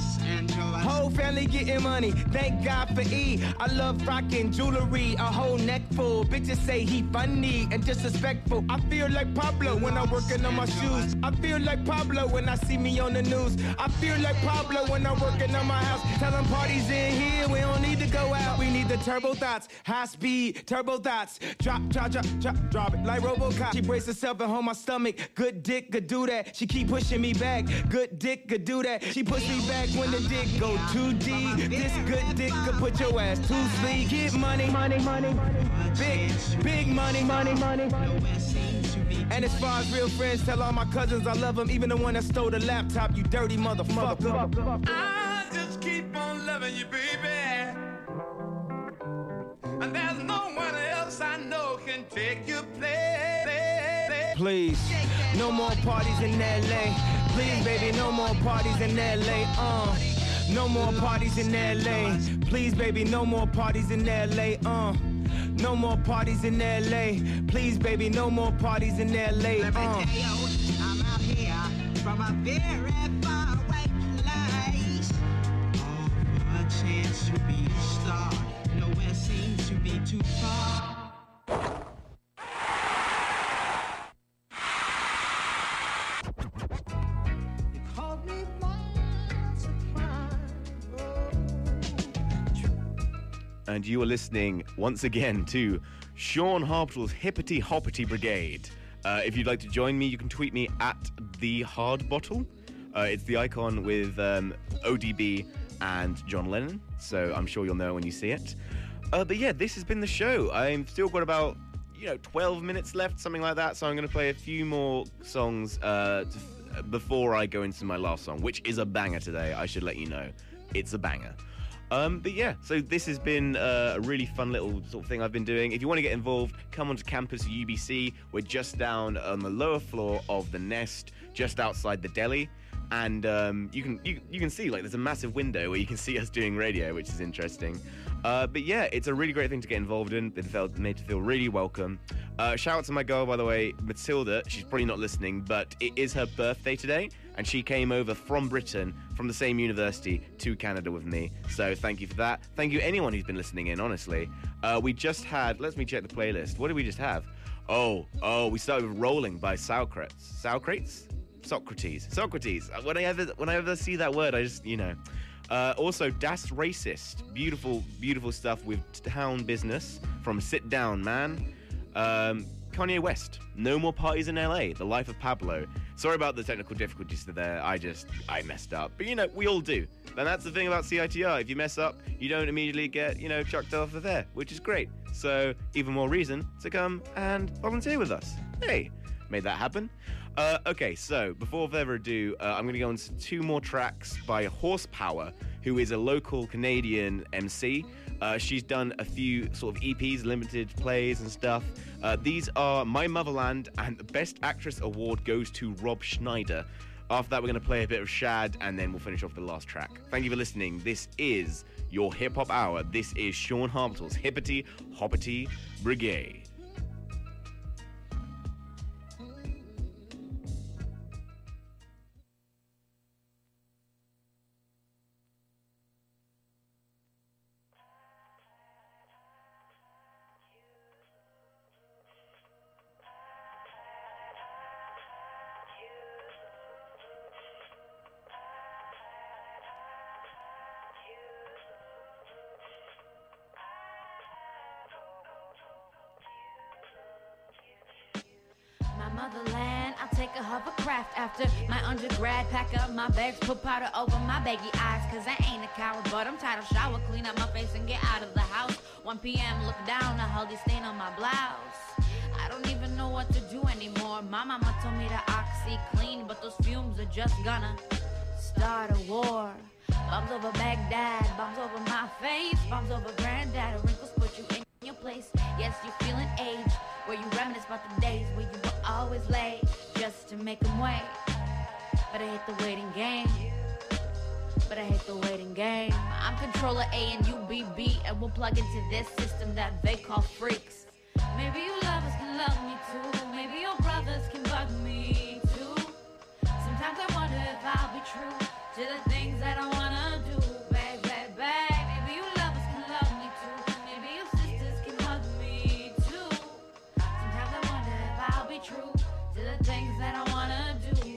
Whole family getting money, thank God for E. I love rocking jewelry, a whole neck full. Bitches say he funny and disrespectful. I feel like Pablo when I'm working on my shoes. I feel like Pablo when I see me on the news. I feel like Pablo when I'm working on my house. Tell them parties in here, we don't need to go out. We need the turbo thoughts, high speed, turbo thoughts. Drop, drop, drop, drop, drop it like RoboCop. She brace herself and hold my stomach. Good dick could do that. She keep pushing me back. Good dick could do that. She push me back when the dick go too deep. This good dick could put your ass to sleep. Get money, money, money, big, big money, money, money. And as far as real friends, tell all my cousins I love them, even the one that stole the laptop. You dirty motherfucker. I just keep on loving you, baby. And there's no one else I know can take your place. Please, no more parties in L A. Please, baby, no more parties in L A. Uh, no more parties in L A. Please, baby, no more parties in L A. Uh, no more parties in L A. Please, baby, no more parties in L A. Uh. I'm out here from a very far away place. Oh, for a chance to be a star. Nowhere seems to be too far. And you are listening once again to Sean Harple's Hippity Hoppity Brigade. Uh, if you'd like to join me, you can tweet me at the Hard Bottle. Uh, it's the icon with um, O D B and John Lennon, so I'm sure you'll know when you see it. Uh, but yeah, this has been the show. I've still got about, you know, twelve minutes left, something like that, so I'm going to play a few more songs uh, to, before I go into my last song, which is a banger today, I should let you know. It's a banger. Um, but yeah, so this has been uh, a really fun little sort of thing I've been doing. If you want to get involved, come onto campus U B C. We're just down on the lower floor of the Nest, just outside the deli. And um, you can you, you can see, like, there's a massive window where you can see us doing radio, which is interesting. Uh, but yeah, it's a really great thing to get involved in. Been felt made to feel really welcome. Uh, shout out to my girl, by the way, Matilda. She's probably not listening, but it is her birthday today, and she came over from Britain, from the same university, to Canada with me. So thank you for that. Thank you anyone who's been listening in, honestly. Uh, we just had, let me check the playlist. What did we just have? Oh, oh, we started with Rolling by Socrates. Socrates? Socrates. Socrates. When I ever, when I ever see that word, I just, you know. Uh, also, Das Racist. Beautiful, beautiful stuff with Town Business from Sit Down Man. Um, Kanye West. No More Parties in L A. The Life of Pablo. Sorry about the technical difficulties there. I just, I messed up. But, you know, we all do. And that's the thing about C I T R. If you mess up, you don't immediately get, you know, chucked off of there, which is great. So, even more reason to come and volunteer with us. Hey, made that happen. Uh, okay, so before further ado, uh, I'm going to go on to two more tracks by Horsepower, who is a local Canadian M C. Uh, she's done a few sort of E Ps, limited plays and stuff. Uh, these are My Motherland, and the Best Actress award goes to Rob Schneider. After that, we're going to play a bit of Shad, and then we'll finish off the last track. Thank you for listening. This is your Hip Hop Hour. This is Sean Harple's Hippity Hoppity Brigade. Motherland, I'll take a hovercraft after my undergrad. Pack up my bags, put powder over my baggy eyes. Cause I ain't a coward, but I'm tired of shower. Clean up my face and get out of the house. one p.m. look down, a healthy stain on my blouse. I don't even know what to do anymore. My mama told me to oxy clean, but those fumes are just gonna start a war. Bombs over Baghdad, bombs over my face, bombs over granddad. Wrinkles put you in your place. Yes, you're feeling age, where you reminisce about the days where you were always late just to make them wait. But I hate the waiting game. But I hate the waiting game. I'm controller A and you B B, and we'll plug into this system that they call freaks. Maybe you lovers can love me too. Maybe your brothers can bug me too. Sometimes I wonder if I'll be true to the things that I wanna do. Babe, babe, babe. Maybe you lovers can love me too. Maybe your sisters can hug me too. Sometimes I wonder if I'll be true to the things that I wanna do.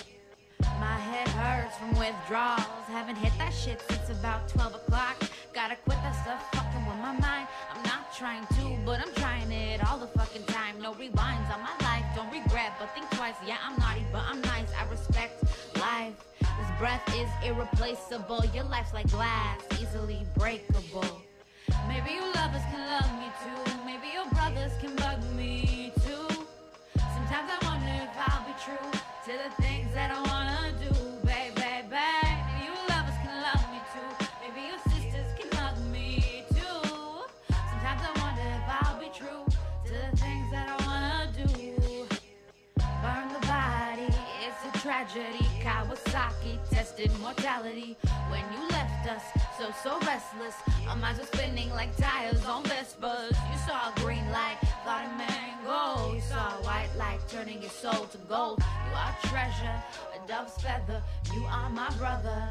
My head hurts from withdrawals. Haven't hit that shit since about twelve o'clock. Gotta quit that stuff fucking with my mind. I'm not trying to, but I'm trying it all the fucking time. No rewinds on my life, don't regret, but think twice. Yeah, I'm naughty, but I'm nice. I respect life. This breath is irreplaceable. Your life's like glass, easily breakable. Maybe you lovers can love me too. Maybe your brothers can bug me too. Sometimes I wonder if I'll be true to the things that I wanna do. Babe, babe, babe. Maybe you lovers can love me too. Maybe your sisters can hug me too. Sometimes I wonder if I'll be true to the things that I wanna do. Burn the body, it's a tragedy. Kawasaki tested mortality when you left us so, so restless. Our minds were spinning like tires on Vespas. You saw a green light, thought it meant gold. You saw a white light turning your soul to gold. You are treasure, a dove's feather. You are my brother.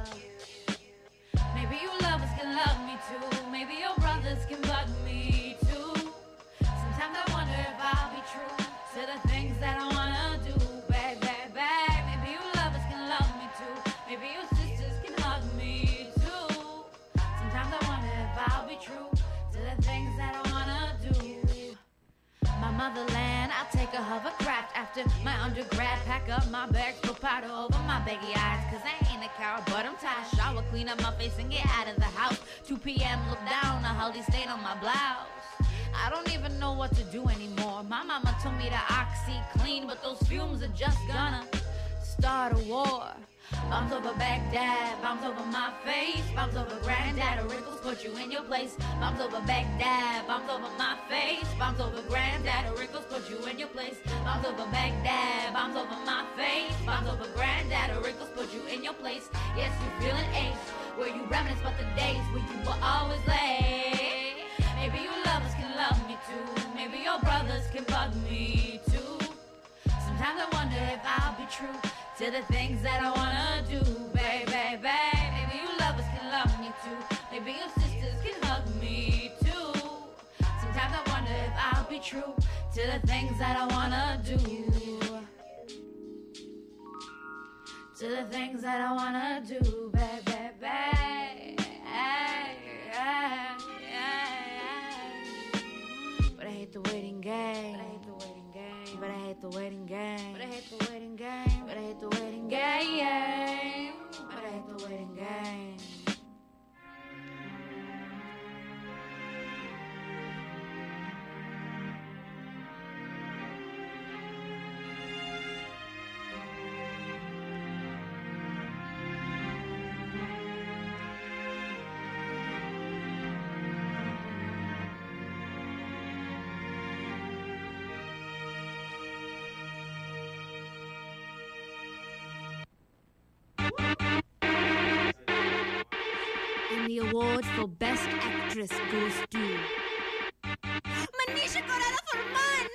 Maybe you lovers can love me too. Maybe your brothers can bug me too. Sometimes I wonder if I'll be true to the things that I wanna do. Babe, babe, babe. Maybe you lovers can love me too. Maybe your sisters can hug me too. Sometimes I wonder if I'll be true to the things that I wanna do. My motherland, I'll take a hovercraft after my undergrad. Pack up my bags, put powder over my baggy eyes. Cause I ain't a coward, but I'm tired. Shower, clean up my face and get out of the house. two p.m. look down, a healthy stain on my blouse. I don't even know what to do anymore. My mama told me to oxy clean, but those fumes are just gonna start a war. Bombs over Baghdad, bombs over my face, bombs over granddad, wrinkles put you in your place. Bombs over Baghdad, bombs over my face, bombs over granddad, wrinkles put you in your place. Bombs over Baghdad, bombs over my face, bombs over granddad, wrinkles put you in your place. Yes, you're feeling ace, where you reminisce about the days where you were always late. Maybe you lovers can love me too. Maybe your brothers can bug me too. Sometimes I wonder if I'll be true to the things that I wanna do. Babe, babe, babe. Maybe you lovers can love me too. Maybe your sisters can hug me too. Sometimes I wonder if I'll be true to the things that I wanna do. To the things that I wanna do. Babe, babe, babe. Hey, hey, hey. But I hate the waiting game. But I hate the waiting game. But I hate the waiting game. But I hate the waiting game. But I hate the waiting game. But I hate the waiting game. And the award for Best Actress goes to Manisha Koirala for Man.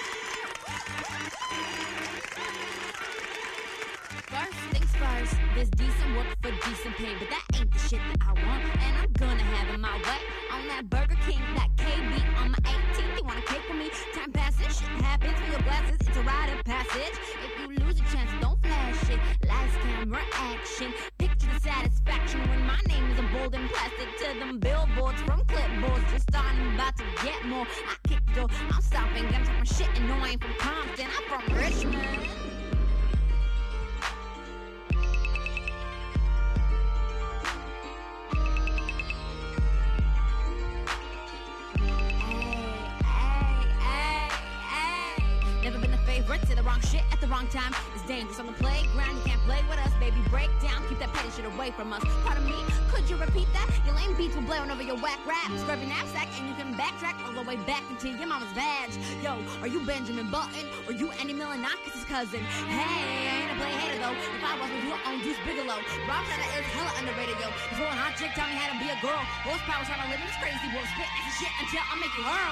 First things first, there's decent work for decent pay, but that ain't the shit that I want, and I'm gonna have it my way. On that Burger King, that K B on my eighteenth, you wanna cake with me? Time passes, shit happens for your glasses, it's a rite of passage. If you lose a chance, don't flash it. Lights, camera, action. Picture the satisfaction when my name is a bold and plastic to them billboards from clipboards. Just starting about to get more. I kick the door, I'm stopping, I'm talking shit, and no, I ain't from Compton, I'm from Richmond. To the wrong shit at the wrong time. It's dangerous on the playground. You can't play with us, baby. Break down. Keep that petty shit away from us. Pardon me, could you repeat that? Your lame beats will blaring over your whack raps. Grab your knapsack and you can backtrack all the way back into your mama's vag. Yo, are you Benjamin Button? Or you Annie Milonakis' cousin? Hey, I ain't a play hater though. If I was with you, own Deuce Bigelow. Rob Schneider is hella underrated, yo. This one hot chick taught me how to be a girl. Horsepower trying to live in this crazy world. Spit as shit until I make you hurl.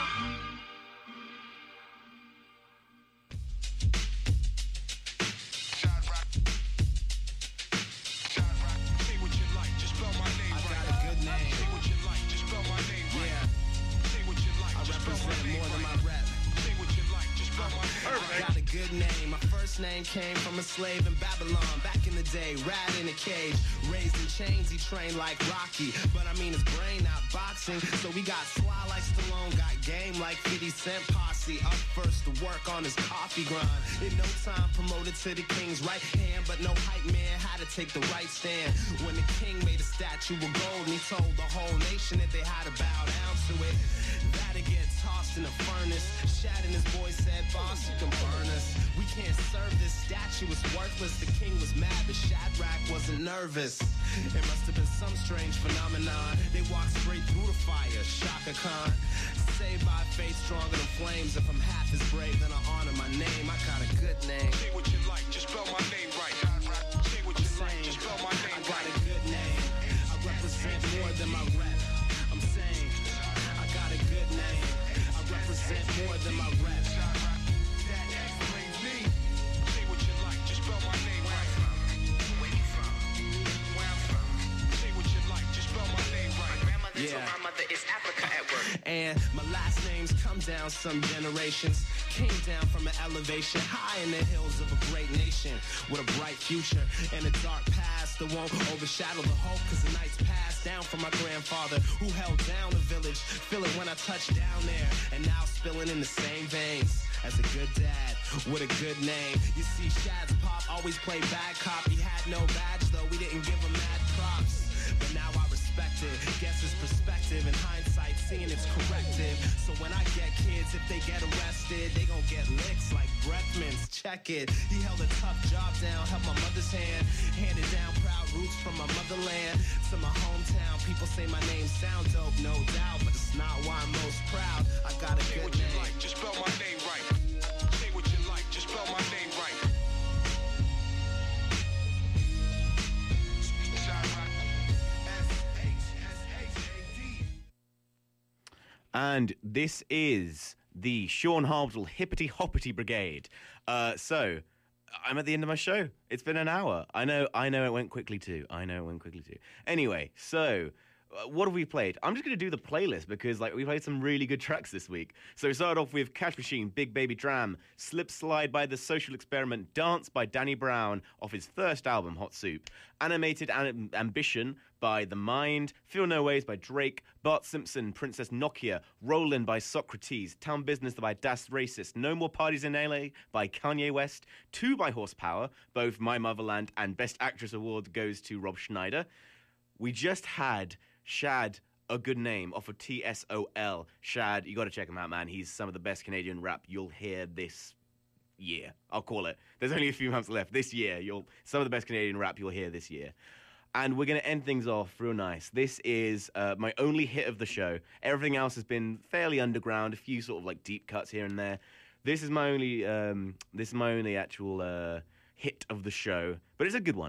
Good name. My first name came from a slave in Babylon back in the day. Rat in a cage, raised in chains. He trained like Rocky, but I mean his brain not boxing. So we got sly like Stallone, got game like fifty Cent Posse. Up first to work on his coffee grind. In no time promoted to the king's right hand, but no hype man had to take the right stand. When the king made a statue of gold, and he told the whole nation that they had to bow down to it. That'd get tossed in a furnace. Shad and his boy said, boss, you can burn us. We can't serve this statue, it's worthless. The king was mad, but Shadrach wasn't nervous. It must have been some strange phenomenon. They walked straight through the fire, Shaka Khan. Saved by faith stronger than flames. If I'm half as brave, then I honor my name. I got a good name. Say what you like, just spell my name right. Say what you like, just spell my name right. I got a good name. I represent more than my rep. I'm saying, I got a good name. I represent more than my rep. That explains me. Say what you like, just spell my name right. Where you from? Where I'm from. Say what you like, just spell my name right. My grandmother Yeah. told my mother it's Africa at work. And my last name's come down some generations. Came down from an elevation high in the hills of a great nation with a bright future and a dark past that won't overshadow the hope, cause the nights passed down from my grandfather who held down the village. Feel it when I touch down there, and now spilling in the same veins as a good dad with a good name. You see, Shad's pop always played bad cop. He had no badge though, we didn't give him mad props. But now I respect it. Guess his perspective in hindsight, seeing it's corrective. So when I get kids, if they get arrested, they gon' get licks like breath mints. Check it. He held a tough job down, held my mother's hand, handed down proud roots from my motherland to my hometown. People say my name sound dope, no doubt, but it's not why I'm most proud. I got a Say good what you name. like, just spell my name right. Say what you like, just spell my name right. And this is the Sean Harpswell Hippity Hoppity Brigade. Uh, so, I'm at the end of my show. It's been an hour. I know, I know it went quickly too. I know it went quickly too. Anyway, so, uh, what have we played? I'm just going to do the playlist because, like, we played some really good tracks this week. So we started off with Cash Machine, Big Baby Dram, Slip Slide by The Social Experiment, Dance by Danny Brown off his first album, Hot Soup, Animated Am- Ambition by The Mind, Feel No Ways by Drake, Bart Simpson, Princess Nokia, Roland by Socrates, Town Business by Das Racist, No More Parties in L A by Kanye West, Two by Horsepower, both My Motherland and Best Actress Award goes to Rob Schneider. We just had Shad, A Good Name, off of T S O L. Shad, you got to check him out, man. He's some of the best Canadian rap you'll hear this year. I'll call it. There's only a few months left. This year, you'll some of the best Canadian rap you'll hear this year. And we're going to end things off real nice. This is uh, my only hit of the show. Everything else has been fairly underground, a few sort of like deep cuts here and there. This is my only, um, this is my only actual uh, hit of the show, but it's a good one.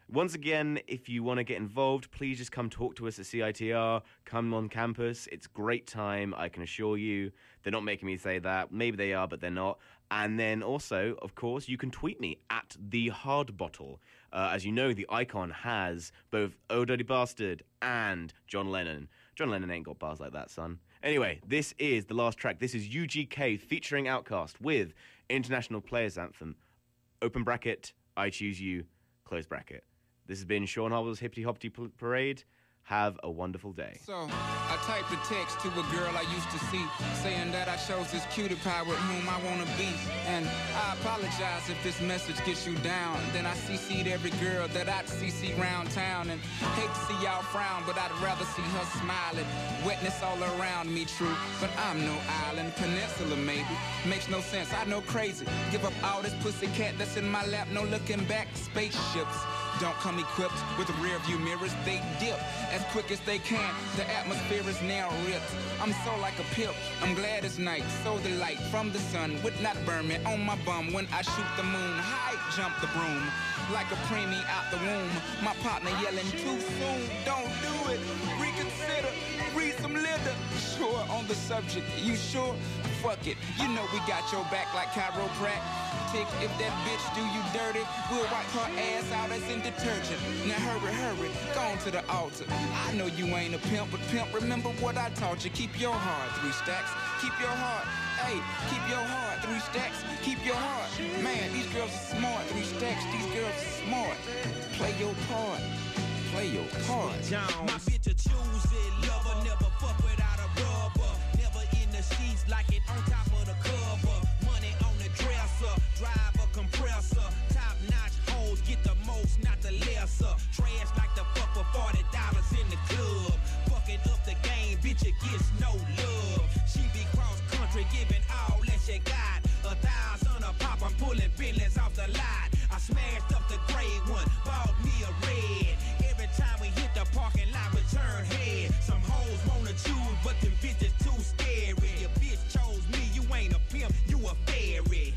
Once again, if you want to get involved, please just come talk to us at C I T R. Come on campus. It's a great time, I can assure you. They're not making me say that. Maybe they are, but they're not. And then also, of course, you can tweet me at the Hard Bottle. Uh, as you know, the icon has both Oh Dirty Bastard and John Lennon. John Lennon ain't got bars like that, son. Anyway, this is the last track. This is U G K featuring Outkast with International Players Anthem. Open bracket, I Choose You, close bracket. This has been Sean Howell's Hippity Hoppity Parade. Have a wonderful day. So, I typed a text to a girl I used to see, saying that I chose this cutie pie with whom I want to be. And I apologize if this message gets you down. Then I C C'd every girl that I'd C C round town. And hate to see y'all frown, but I'd rather see her smiling. Wetness all around me, true, but I'm no island. Peninsula, maybe. Makes no sense, I know crazy. Give up all this pussy cat that's in my lap, no looking back. Spaceships don't come equipped with rear view mirrors. They dip as quick as they can. The atmosphere is now ripped. I'm so like a pip. I'm glad it's night. So the light from the sun would not burn me on my bum when I shoot the moon. High jump the broom like a preemie out the womb. My partner yelling too soon. Don't do it. Reconsider. Read some litter. Sure on the subject. You sure? Fuck it. You know we got your back like chiropractic. If that bitch do you dirty, we'll wipe her ass out as in detergent. Now hurry, hurry, go on to the altar. I know you ain't a pimp, but pimp, remember what I taught you. Keep your heart, three stacks. Keep your heart, hey, keep your heart, three stacks. Keep your heart. Man, these girls are smart, three stacks. These girls are smart. Play your part, play your part. My bitch a choose it, lover, never fuck without a rubber. Never in the sheets like it on top of the cover. Money on the dresser, drive a compressor. Top notch hoes get the most, not the lesser. Trash like the fuck for forty dollars in the club. Fucking up the game, bitch, it gets no love. She be cross country, giving all that she got. A thousand a pop, I'm pulling Bentleys off the lot. I smashed up the gray one, bought me a red. Every time we hit the parking lot, we turn head. Some hoes wanna choose, but them bitches too scary. Your bitch chose me, you ain't a pimp, you a fairy.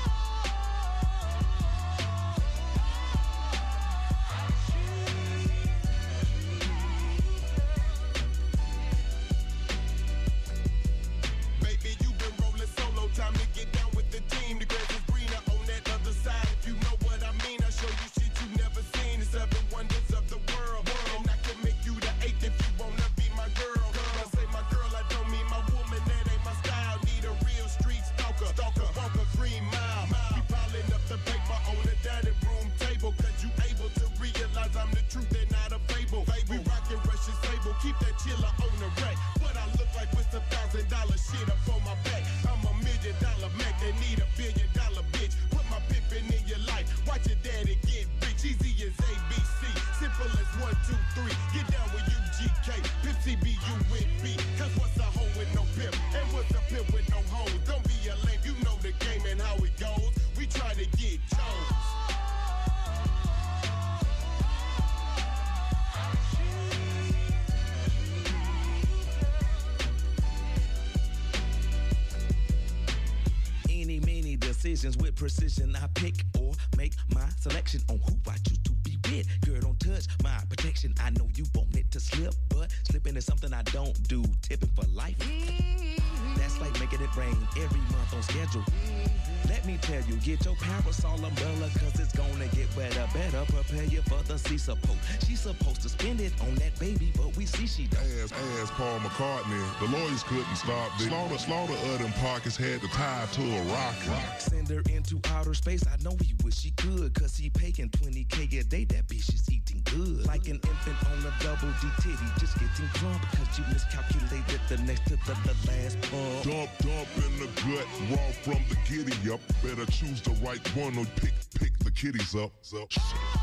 Baby, you been rolling solo, time to get down with the team. The grass is greener on that other side. If you know what I mean, I show you shit you never seen. The seven wonders of the world. And I can make you the eighth if you wanna be my girl. When I say my girl, I don't mean my woman, that ain't my style. Need a real street stalker, stalker, walker, green mile. We piling up the paper on the dining room table, cause you able to realize I'm the truth and not a fable. We rockin' Russian sable, keep that chiller on the rack. What I look like with a thousand dollar shit up on my back. I'm a million dollar Mac, they need a billion dollar bitch. Put my pimpin' in your life, watch your daddy get rich. Easy as A B C, simple as one, two, three. Get down with U G K, Pimp C B U with B. Cause what's a hoe with no pimp, and what's a pimp with no hoes? Don't be a lame, you know the game and how it goes. We try to get chose. Any, many decisions with precision. I pick or make my selection on who I choose to be with. Girl, don't touch my protection. I know you want it to slip, but slipping is something I don't do. Tipping for life. That's like making it rain every month on schedule. Let me tell you, get your parasol umbrella, cause it's gonna get wetter. Better prepare you for the sea support. She's supposed to spend it on that baby, but we see she don't. As, as Paul McCartney, the lawyers couldn't stop this. Slaughter, slaughter of them pockets had to tie to a rocket. Send her into outer space, I know he wish he could, cause he paying twenty K a day, that bitch is eating good. Like an infant on a double D titty, just getting drunk, cause you miscalculated the next to the, the last pump. Dump, dump in the gut, raw from the giddy up. Better choose the right one or pick, pick the kitties up. So, shit.